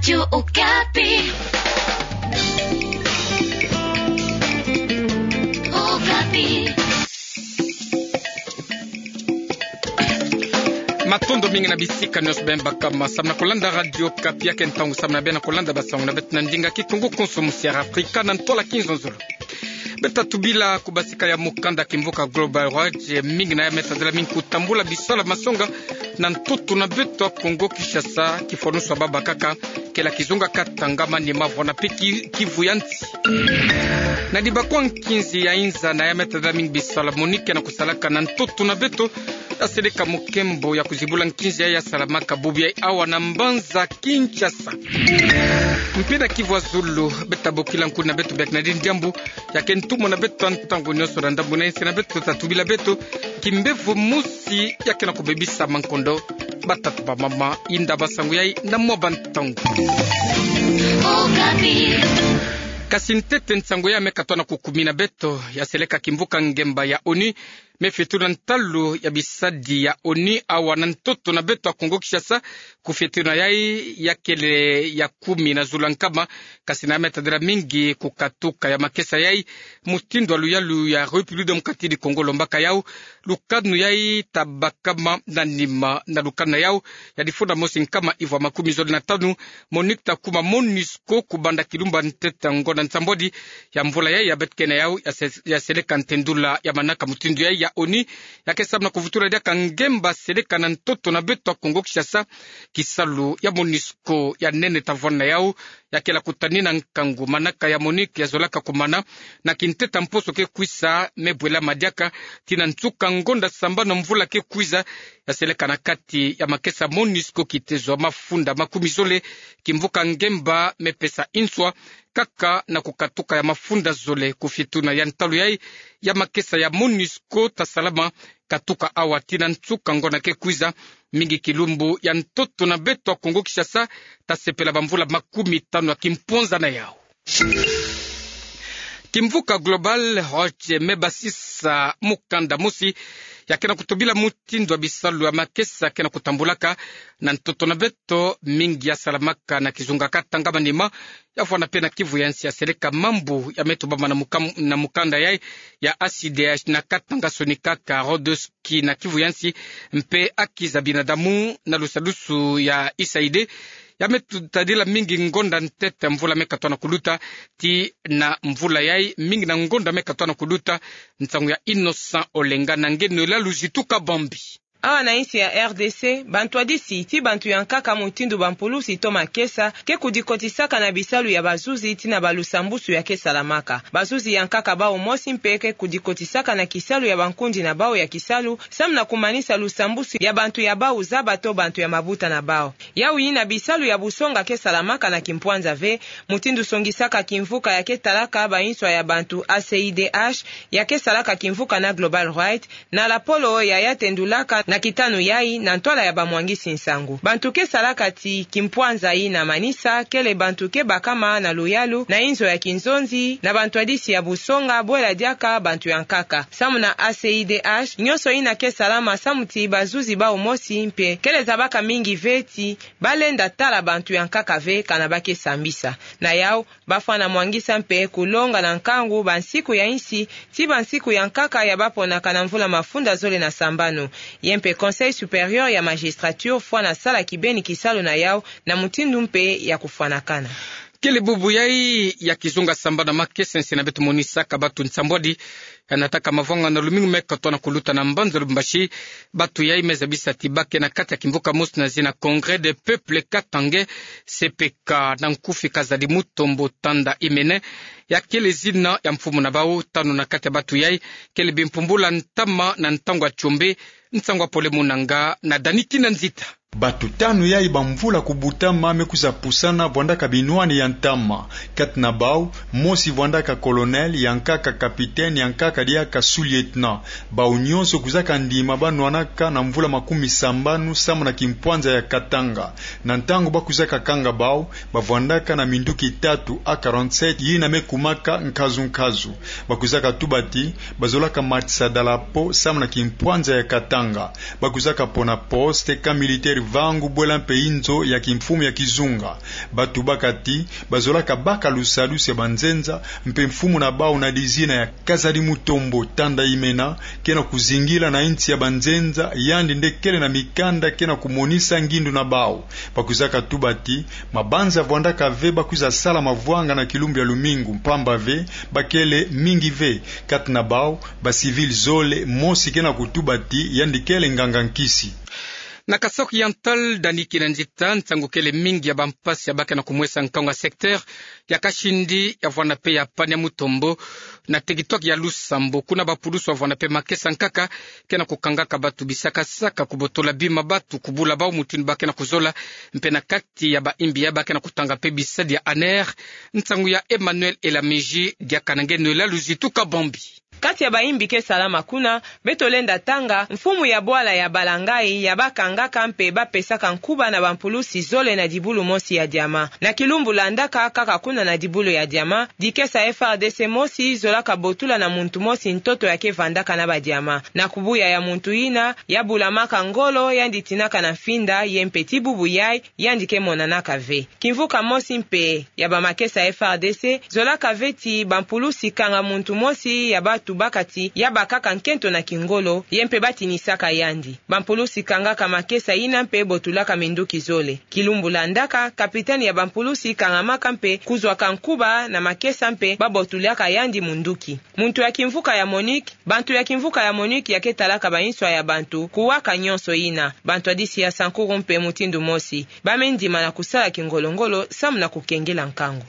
Radio Okapi. Okapi. Matondo mingi na bisika nyos bemba kama samna kolanda Radio Okapi yake ntangu samna bena kolanda basangu na betu nandinga kitungu konsumusiara Afrika na ntola 15 nzolo. Beta tubila kubasika ya mukanda kimvuka Global Road mingi na ya metadela mingi kutambula bisala masonga na ntutu na betu wa Kongo Kishasa kifonuswa baba kaka kela kizunga katangama ni mavona piki kivuyanti. Na dibakwa nkinzi ya inza na ya metadela mingi bisala monike na kusalaka na ntutu na betu aseleka mukembo ya kuzibula nkinzi ya salamaka bubi ya awa na mbanza Kinshasa. Mpina Kivu Zulu beta bokila nkuna na betu bek na dinjambu ya kentumo na betu antango nyoso na ndambu na insi na betu tatubila betu kimbevu musi yake na kubebisa mankondo batatu ba mama inda basangu yai na mwa ntango. Kasi ntete nsango ya mekatwana kukumina beto ya seleka kimvuka ngemba ya ONU mefetuna ntalu ya bisadi ya ONU awa na ntoto na beto wa Kongo Kishasa kufetuna yai ya kele ya 10 na zulankama kasi na metadera mingi kukatuka ya makesa yai mutindo aluyalu ya Republique Democratique du Congo lombaka yao lukadnu yai tabakama na nima na lukana yao ya difunda mosi nkama iwa 15 monikta kuma MONUSCO kubanda kilumba ntete ngona nsambodi ya mvula yai ya betkene yao ya seleka ntendula ya manaka mutindo yai ya ONU yake sabna kuvutura dia kangemba seleka na ntoto na beto wa Kongo Kishasa kisalu ya MONUSCO ya nene tavona yao yake la kutanina nkangu manaka ya Monique ya zolaka kumana na kinteta mposo ke kuisa mebwela madiaka tina ntuka ngonda samba na mvula ke kuiza ya seleka na kati ya makesa MONUSCO kitezo mafunda makumizole kimvuka ngemba mepesa inswa kaka na kukatuka ya mafunda zole kufituna ya ntalu yai ya makesa ya MONUSCO tasalama katuka awatina ntuka ngona ke kuiza mingi kilumbu ya ntoto na beto wa Kongo Kishasa tasepela bamvula 15 ya kimponza na yao. Kimvuka Global Road mebasisa mukanda musi yakena kutubila mutindo wa bisalu ya makesa kena kutambulaka na ntoto na beto mingi ya salamaka na kizunga katanga manima yafwana pena Kivu yansi ya seleka mambu ya metubama na mukanda yai ya ACDH na katanga sonikaka Rodoski na Kivu yansi mpe akiza binadamu na lusalusu ya Isaide yametutadila mingi ngonda ntete mvula mekatwana kuluta ti na mvula yai mingi na ngonda mekatwana kuluta ntangu ya Innocent Olenga na ngeno la luzituka bombi. Awa na insi ya RDC, bantu adisi ti bantu yankaka mutindu bampulusi to makesa ke kudikotisaka na bisalu ya bazuzi ti na balusambusu ya kesalamaka. Bazuzi yankaka bao mosi mpeke kudikotisaka na kisalu ya bankundi na bao ya kisalu sam na kumanisa lusambusu ya bantu ya bao zaba to bantu ya mabuta na bao. Yau yina bisalu ya busonga kesalamaka na kimpwanza ve, mutindu songisaka kimvuka ya ketalaka bainswa ya bantu ACIDH ya kesalaka kimvuka na Global Right na la polo ya yatendulaka na kitanu yai na ntola ya bamwangisi nsangu. Bantu ke salaka ti kimpwanza yi na manisa kele bantu ke bakama na loyalu na inzo ya kinzonzi na bantu adisi ya busonga bwela diaka bantu yankaka. Samu na ACIDH nyoso yi na ke salama samu ti bazuzi ba umosi mpe kele zabaka mingi veti balenda tala bantu yankaka ve kanabake sambisa. Na yao bafana mwangisa mpe kulonga na nkangu bansiku ya insi ti bansiku yankaka ya bapo na kanamvula mafunda zole na sambano. Yempe Conseil supérieur ya magistrature fwana sala kibeni kisalo na yao na mutindu mpe ya kufanakana. Kile bubu yai ya kizunga samba na makesa na betu monisaka batu nsambodi anataka mavonga na lumingu mekatona kuluta na mbanzo lumbashi batu yai mezabisa tibake na kati ya kimvuka mosi na zina Congrès des Peuples Katange CPK na nkufi kazadi mutombo tanda imene ya kile zina ya mfumu na bao tano na kati ya batu yai kile bimpumbula ntama na ntangwa chombe ntangwa pole munanga na daniki na nzita. Batu tanu yai bamvula kubutama mekuza pusana vwandaka binwani ya ntama kat na bau mosi vwandaka kolonel yankaka kapitaine yankaka diaka sous-lieutenant bau nyonso kuzaka ndima banwanaka na mvula 70 samu na kimpwanza ya Katanga na ntango bakuzaka kanga bau bavwandaka na minduki 3 A47 yina mekumaka nkazu bakuzaka tubati bazolaka matisa dalapo samu na kimpwanza ya Katanga bakuzaka pona poste ka militaire vangu bwela mpe inzo ya kimfumu ya kizunga. Batu bakati bazolaka baka lusalusi ya banzenza mpe mfumu na bao na dizina ya Kazadi Mutombo tanda imena kena kuzingila na inti ya banzenza yandi ndekele na mikanda kena kumonisa ngindu na bao. Bakuzaka tubati mabanza vwanda kave bakuza sala mavwanga na kilumbi ya lumingu mpamba ve bakele mingi ve kat na bao ba civil zole mosi kena kutubati yandi kele nganga nkisi. Na kasoki yantal daniki na njita ntangukele mingi ya bampasi ya baka na kumwesa nkaunga sekter ya Kashindi ya Vwanape ya Panya Mutombo na teritwari ya Lusambo kuna bapulusu wa Vwanape Makesa nkaka kena kukangaka batu bisaka saka kubotola bima batu kubula bao mutini bake na kuzola mpena kati ya baimbi ya bake na kutanga pe bisadi ya Aner ntangu ya Emmanuel Elamiji dia kanangene la luzituka bombi. Kati ya baimbi ke salama kuna betolenda tanga mfumu ya bwala ya balangai ya bakangaka mpe bapesaka nkuba na bampulusi zole na dibulu mosi ya diama na kilumbu landaka kaka kuna na dibulu ya diama dikesa FRDC mosi zolaka botula na muntu mosi ntoto yake vandaka na badiama na kubuya ya muntu ina ya bulamaka ngolo yanditinaka na finda yempeti bubu yai yandike monanaka ve kimvuka mosi mpe ya bamakesa FRDC zolaka veti bampulusi kanga muntu mosi ya batu bakati ya bakaka nkento na kingolo yempe batinisaka yandi bampulusi kangaka makesa ina mpe botulaka minduki zole kilumbu landaka kapitani ya bampulusi kangamaka mpe kuzwaka nkuba na makesa mpe babotulaka yandi munduki muntu ya kimvuka ya Monique bantu ya kimvuka ya Monique yaketalaka bainswa ya bantu kuwaka nyonso ina bantu adisi ya sankuru mpe mutindu mosi bamendima na kusala kingolongolo samu na kukengela nkango.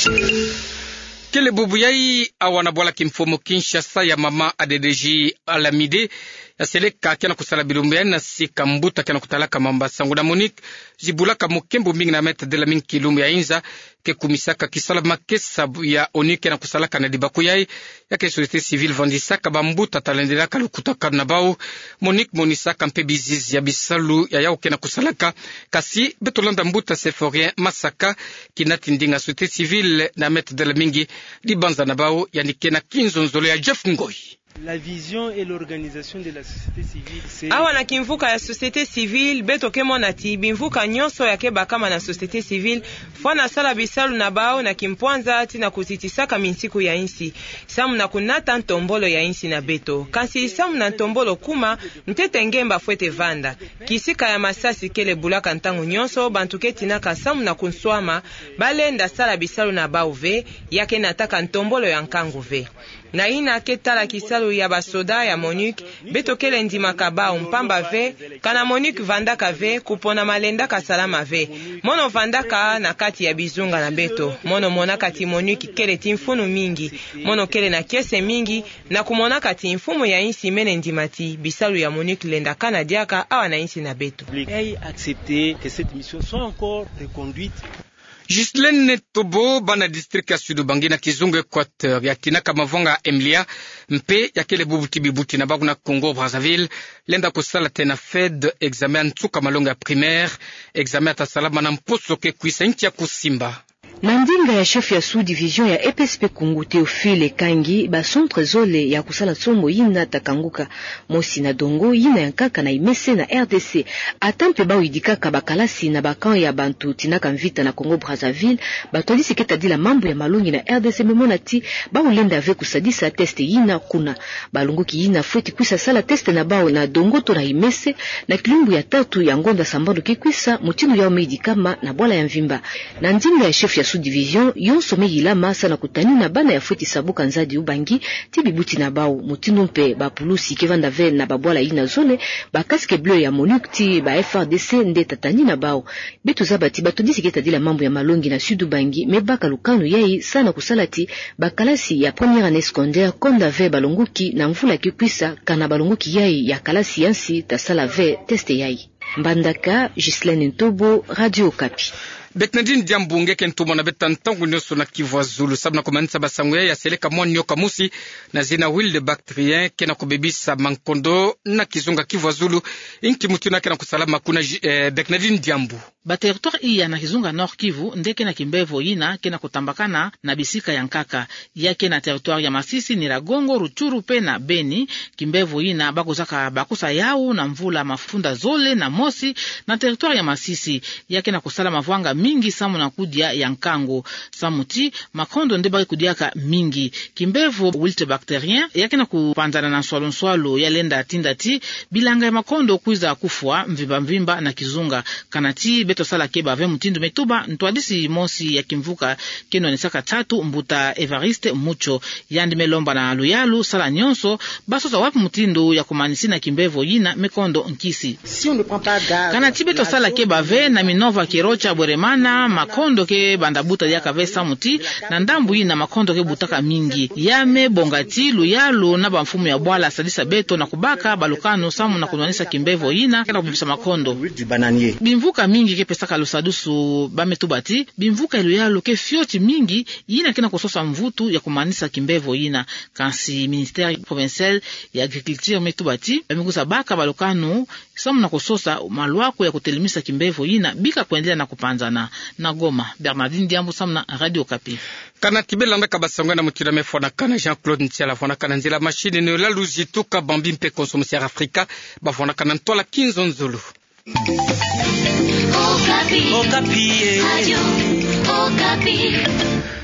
Kele bubu yai awana bwala kimfomo Kinshasa ya mama ADDJ Alamide ya seleka kena kusala bilumbu ya nasi kambuta kena kutalaka mamba sangu na Monique jibulaka mukembu mingi na meta de la mingi kilumbu ya inza ke kumisaka kisala makesa ya ONU kena kusalaka na dibaku yai ya ke société civile vandisaka bambuta talendelaka lukutaka na bao Monique monisaka mpe bizizi ya bisalu ya yao kena kusalaka kasi betolanda mbuta seforien masaka kinati ndinga société civile na meta de la mingi libanza na bao yanikena kinzo nzolo ya Jeff Ngoi. La vision et l'organisation de la société civile c'est awa na kimvuka ya société civile betoke monati bimvuka nyonso yake bakama na société civile fwana sala bisalu na bao na kimpwanza tina kuzitisaka minsiku ya insi samu na kunata ntombolo ya insi na beto kansi samu na ntombolo kuma ntete ngemba fwete vanda kisika ya masasi kele bulaka ntangu nyonso bantuke tinaka samu na kunswama balenda sala bisalu na bao ve yake nataka ntombolo ya nkangu ve na ina ketala kisalu ya basoda ya Monique betokele ndimaka bao mpamba ve kana Monique vandaka ve kupona malendaka salama ve mono vandaka na kati ya bizunga na beto mono mona kati Monique kele timfunu mingi mono kele na kese mingi na kumona kati mfumo ya insi mene ndimati bisalu ya Monique lenda kana diaka awa na insi na beto accepter que cette mission soit encore reconduite. Gislaine Tobo bana district ya Sud Bangi na Kizungu Equateur ya kinaka mavonga Emlia mpe ya kele bubuti bibuti na bagu na Congo Brazzaville lenda kusala tena fed examen ntuka malonga ya primaire examen atasalama na mposo ke kuisa nchi ya kusimba. Mandinga ya chef ya sous-division ya EPSP Kungu Teofile Kangi ba centre zole ya kusala tsombo yina takanguka mosi na dongo yina yankaka na imese na RDC atampe ba widikaka bakalasi na bakan ya bantu tinaka mvita na Congo Brazzaville batolisi ketadila mambo ya malungi na RDC memonati ba ulenda ave kusadisa test yina kuna balunguki yina fweti kwisa sala test na bao na dongo to na imese na kilumbu ya tatu ya ngonda sambando kikwisa mutinu ya medikama na bwala ya mvimba na ndinga ya chef ya sous-division yonso meyila masa na kutani na bana ya futi sabuka nzadi ubangi tibibuti na bao mutinu mpe bapulusi kevanda ve na babwala ina zone bakaske bleu ya Monique ti ba FRDC nde tatani na bao betu zabati batodisi ketadila mambo ya malongi na sud ubangi mebaka lukanu yai sana kusalati bakalasi ya première année secondaire konda ve balonguki na mvula kikwisa kana balonguki yai ya kalasi yansi tasala ve teste yai. Mbandaka, Gislaine Ntobo, Radio Okapi. Beknadine Diambunge kentumo na betantangu nyoso na Kivu Zulu sabna komanisa basango ya seleka monyo kamusi na zina wil de bactrien kena kubebisa mankondo na kizunga Kivu Zulu inki mutuna kena kusalama kuna Beknadine Diambu. Ba territoire iya na kizunga Nord Kivu ndeke na Kimbevo yina kena kutambakana na bisika ya Nkaka yake na territoire ya Masisi ni Ragongo, Ruchuru pe na Beni. Kimbevo yina bakusa yao na mvula mafunda zole na mosi na territoire ya Masisi yake na kusala mavwanga mingi samu na kudia ya Nkango samuti makondo ndeba kudiaka mingi. Kimbevo wilt bacterien yake na kupanzana na swalo ya lenda tindati bilanga ya makondo kuiza kufua mvimba na kizunga kanati beto sala keba ve mutindo metuba ntwadisi mosi ya kimvuka keno ni saka 3 mbuta Evariste mucho yandi melomba na luyalu sala nyonso basosa wapi mutindo ya kumanisi na Kimbevo yina mekondo nkisi kanati beto sala keba ve na minova kirocha bweremana makondo ke bandabuta ya kave samuti na ndambu yina makondo ke butaka mingi yame bongati luyalu na bamfumu ya bwala sadisa beto na kubaka balukano samu na kunwanisa Kimbevo yina kena kubibisa makondo bimvuka mingi ke pesaka lusadusu bametubati bimvuka luyalu ke fioti mingi yina kena kusosa mvutu ya kumanisa Kimbevo yina kansi ministère provincial ya agriculture metubati bamigusa baka balukano samu na kusosa malwako ya kutelimisa Kimbevo yina bika kuendelea na kupanzana na Goma. Bernardine Diambu samna Radio Okapi. Kana tibelanda kabasango na mutira mefona kana Jean-Claude Ntiala fona kana nzela machine ne la luzituka bambi mpe consommateur Afrika ba fona kana ntola 15 nzulu. Okapi. Okapi. Radio Okapi.